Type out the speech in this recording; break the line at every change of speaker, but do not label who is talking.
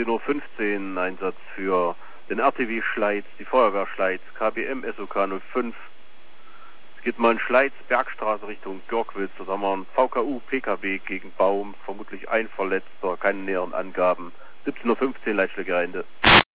17:15 Uhr Einsatz für den RTW Schleiz, die Feuerwehr Schleiz, KBM SOK 05. Es geht mal in Schleiz, Bergstraße Richtung Görkwitz. Da haben wir einen VKU PKW gegen Baum, vermutlich ein Verletzter, keine näheren Angaben. 17:15 Uhr Leitstelle Gereinde.